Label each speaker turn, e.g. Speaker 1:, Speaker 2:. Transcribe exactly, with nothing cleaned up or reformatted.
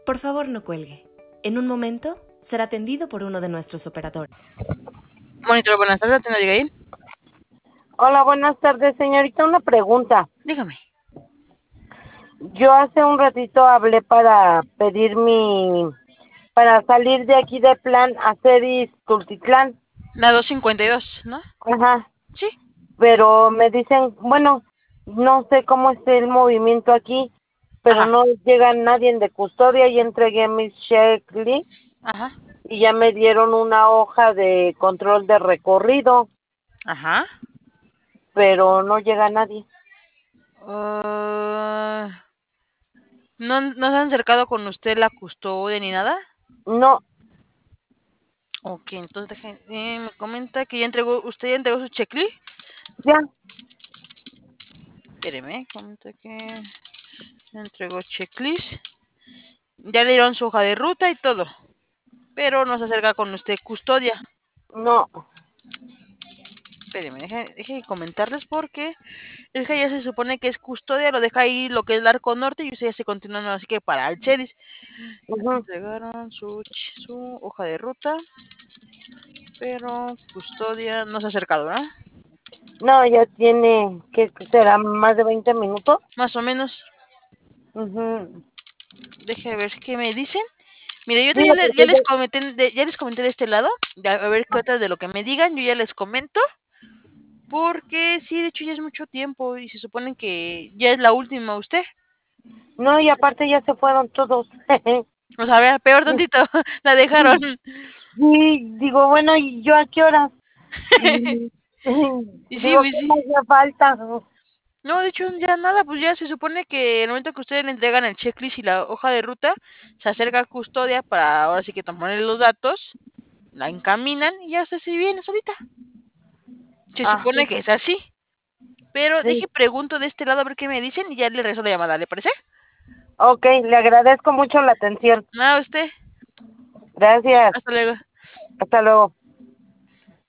Speaker 1: Por favor, no cuelgue. En un momento será atendido por uno de nuestros operadores.
Speaker 2: Monitor, buenas tardes, ¿atiende Abigail?
Speaker 3: Hola, buenas tardes, señorita. Una pregunta.
Speaker 2: Dígame.
Speaker 3: Yo hace un ratito hablé para pedir mi... para salir de aquí de plan a Ceris Tultitlán.
Speaker 2: La doscientos cincuenta y dos, ¿no?
Speaker 3: Ajá.
Speaker 2: Sí.
Speaker 3: Pero me dicen, bueno, no sé cómo es el movimiento aquí, pero
Speaker 2: Ajá.
Speaker 3: no llega nadie de custodia. Y entregué mis checklists
Speaker 2: Ajá.
Speaker 3: y ya me dieron una hoja de control de recorrido,
Speaker 2: Ajá.
Speaker 3: pero no llega nadie.
Speaker 2: Uh, ¿no, ¿No se han acercado con usted la custodia ni nada?
Speaker 3: No,
Speaker 2: Ok, entonces deje, eh, me comenta que ya entregó, ¿usted ya entregó su checklist?
Speaker 3: ya,
Speaker 2: Espéreme, comenta que ya entregó checklist. Ya le dieron su hoja de ruta y todo, pero no se acerca con usted custodia.
Speaker 3: no.
Speaker 2: Espéreme, deje, deje comentarles porque es que ya se supone que es custodia, lo deja ahí lo que es el arco norte y usted ya se continúa, así que para el Cheris.
Speaker 3: Ujú.
Speaker 2: Entregaron su, ch- su hoja de ruta, pero custodia no se ha acercado, ¿verdad?
Speaker 3: No, ya tiene, ¿qué será? ¿Más de veinte minutos?
Speaker 2: Más o menos.
Speaker 3: Mhm.
Speaker 2: Deje ver qué me dicen. Mire, yo te- ya,
Speaker 3: Digo,
Speaker 2: le- ya
Speaker 3: porque
Speaker 2: les
Speaker 3: yo...
Speaker 2: comenté, de, ya les comenté de este lado, de- a ver qué otras de lo que me digan, yo ya les comento, porque sí, de hecho ya es mucho tiempo y se supone que ya es la última usted.
Speaker 3: No, y aparte ya se fueron todos.
Speaker 2: O sea, a ver, peor tantito, la dejaron.
Speaker 3: Y digo, bueno, ¿y yo a qué horas? Y,
Speaker 2: Y sí,
Speaker 3: digo,
Speaker 2: pues
Speaker 3: ¿qué
Speaker 2: sí.
Speaker 3: me hacía falta?
Speaker 2: No, de hecho ya nada, pues ya se supone que en el momento que ustedes le entregan el checklist y la hoja de ruta, se acerca a custodia para ahora sí que tomarle los datos, la encaminan y ya se si viene solita. Se
Speaker 3: Ah,
Speaker 2: supone que es así. Pero deje
Speaker 3: sí.
Speaker 2: pregunto de este lado a ver qué me dicen y ya le regreso la llamada, ¿le parece?
Speaker 3: Ok, le agradezco mucho la atención.
Speaker 2: Nada, usted.
Speaker 3: Gracias.
Speaker 2: Hasta luego.
Speaker 3: Hasta luego.